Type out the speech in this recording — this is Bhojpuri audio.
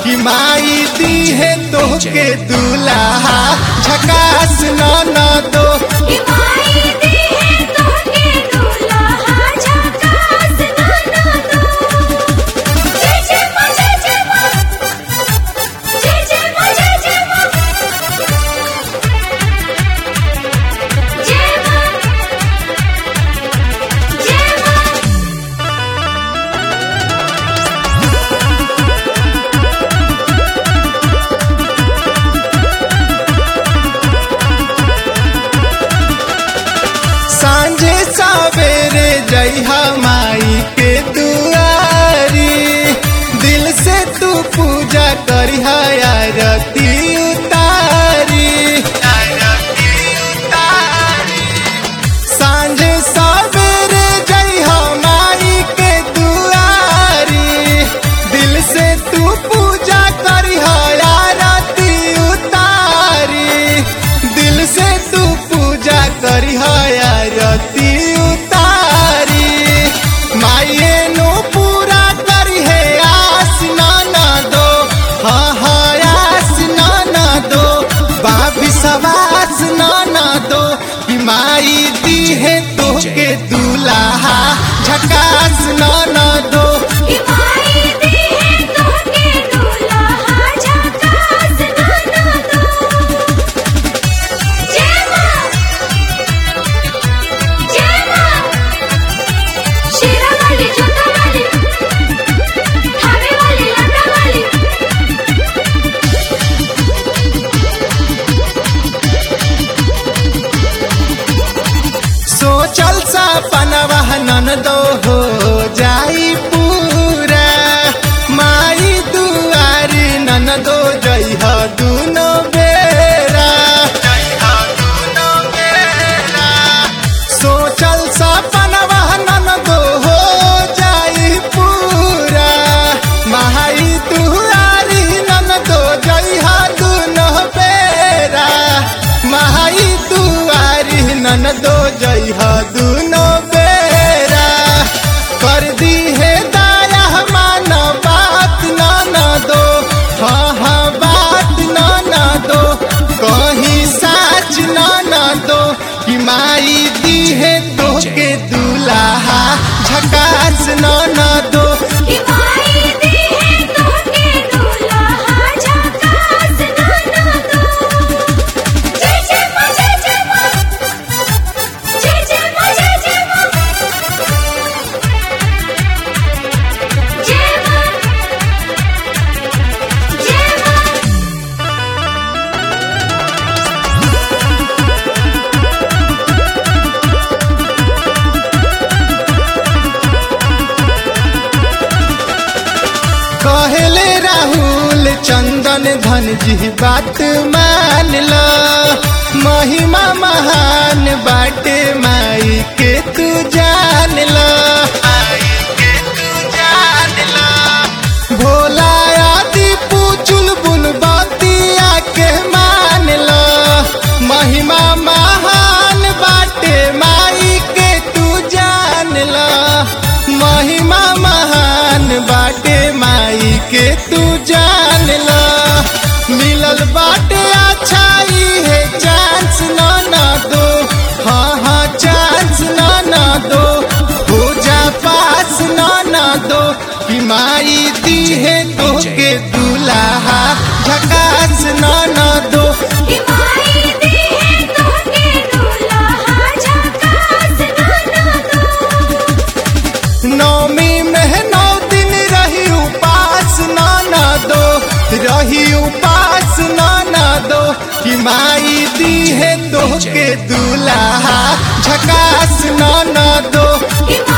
कि माई दी है तोहके दूल्हा झकास ना दो। सांझे सवेरे जइहा माई के दुआरी, दिल से तू पूजा करिहा आरती उतारी। सांझे सवेरे जइहा माई के दुआरी, दिल से तू पूजा करिहा आरती उतारी। दिल से तू पूजा करिहा आरती उतारी। माये नो पूरा करी है आस ना दो, हाँ आस ना दो। बाबी सवास ना दो कि माई दी है तोहके दूल्हा झकास ना दो। सोचल सपनवा ननदो हो जाई पूरा, माई दुआरी ननदो जइहा दुनो बेरा। सोचल सपनवा ननदो हो जाई पूरा, माई दुआरी ननदो जइहा दुनो बेरा। माई दुआरी ननदो जइहा दुनो बेरा। कर दी है दाया मान बात ना दो, हाँ बात ना दो। कहीं साच ना दो कि माई दी है तोहके दूल्हा झकास ना दो। कहले राहुल चंदन धन जी बात मान लो, महिमा महान बाटे माई के तू जान लो। भोला आदि पूचुल बुल बतिया के मान लो, महिमा महान बाटे माई के तू जान लो। महिमा महान बाटे माई के तू जान ला। मिलल बाटे अच्छाई है चांस ना दो, हाँ चांस ना दो। हो जा पास ना दो कि माई दी है तोहके दूल्हा झकास ना दो। नौमी में 9 दिन रही उपास ना दो, रही उपास ना दो कि माई दी है तोहके दूल्हा झकास ना दो।